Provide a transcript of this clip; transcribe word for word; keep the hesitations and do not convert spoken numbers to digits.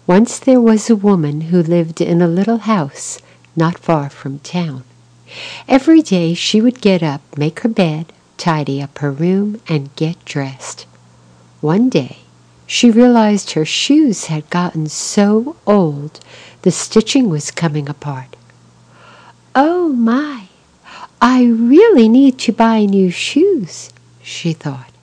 Once there was a woman who lived in a little house not far from town. Every day she would get up, make her bed, tidy up her room, and get dressed. One day she realized her shoes had gotten so old the stitching was coming apart. "Oh my, I really need to buy new shoes," she thought.